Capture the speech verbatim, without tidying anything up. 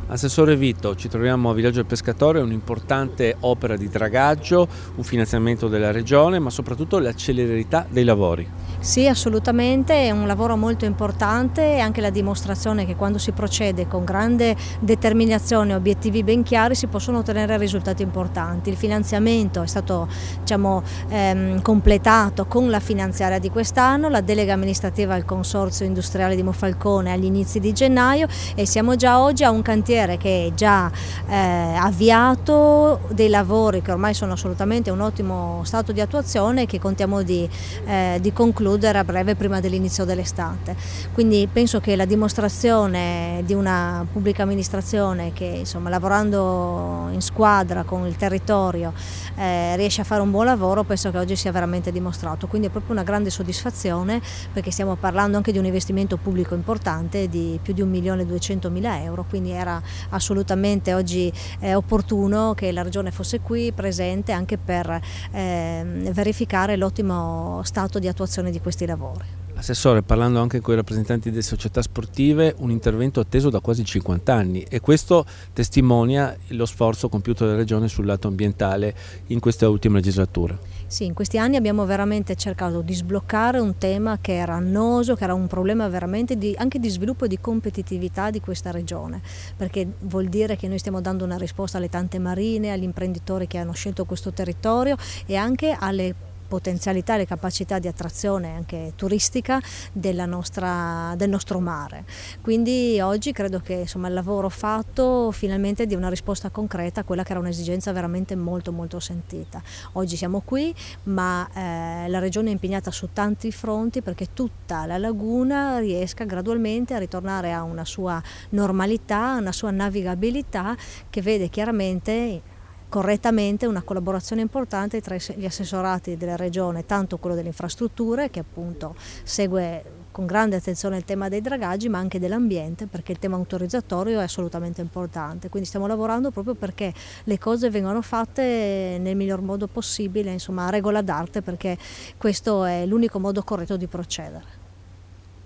Assessore Vito, ci troviamo a Villaggio del Pescatore, un'importante opera di dragaggio, un finanziamento della Regione, ma soprattutto la celerità dei lavori. Sì, assolutamente, è un lavoro molto importante e anche la dimostrazione che quando si procede con grande determinazione e obiettivi ben chiari si possono ottenere risultati importanti. Il finanziamento è stato diciamo, ehm, completato con la finanziaria di quest'anno, la delega amministrativa al Consorzio Industriale di Monfalcone agli inizi di gennaio e siamo già oggi a un cantiere che è già eh, avviato, dei lavori che ormai sono assolutamente un ottimo stato di attuazione e che contiamo di, eh, di concludere a breve prima dell'inizio dell'estate. Quindi penso che la dimostrazione di una pubblica amministrazione che insomma, lavorando in squadra con il territorio eh, riesce a fare un buon lavoro, penso che oggi sia veramente dimostrato. Quindi è proprio una grande soddisfazione perché stiamo parlando anche di un investimento pubblico importante di più di un milione e duecentomila euro, quindi era assolutamente oggi eh, opportuno che la Regione fosse qui presente anche per eh, verificare l'ottimo stato di attuazione di questi lavori. Assessore, parlando anche con i rappresentanti delle società sportive, un intervento atteso da quasi cinquanta anni e questo testimonia lo sforzo compiuto dalla Regione sul lato ambientale in questa ultima legislatura. Sì, in questi anni abbiamo veramente cercato di sbloccare un tema che era annoso, che era un problema veramente di, anche di sviluppo e di competitività di questa regione, perché vuol dire che noi stiamo dando una risposta alle tante marine, agli imprenditori che hanno scelto questo territorio e anche alle potenzialità e le capacità di attrazione anche turistica della nostra, del nostro mare. Quindi oggi credo che insomma, il lavoro fatto finalmente dia una risposta concreta a quella che era un'esigenza veramente molto molto sentita. Oggi siamo qui, ma eh, la Regione è impegnata su tanti fronti perché tutta la laguna riesca gradualmente a ritornare a una sua normalità, una sua navigabilità che vede chiaramente correttamente una collaborazione importante tra gli assessorati della Regione, tanto quello delle infrastrutture che appunto segue con grande attenzione il tema dei dragaggi, ma anche dell'ambiente perché il tema autorizzatorio è assolutamente importante, quindi stiamo lavorando proprio perché le cose vengano fatte nel miglior modo possibile, insomma a regola d'arte, perché questo è l'unico modo corretto di procedere.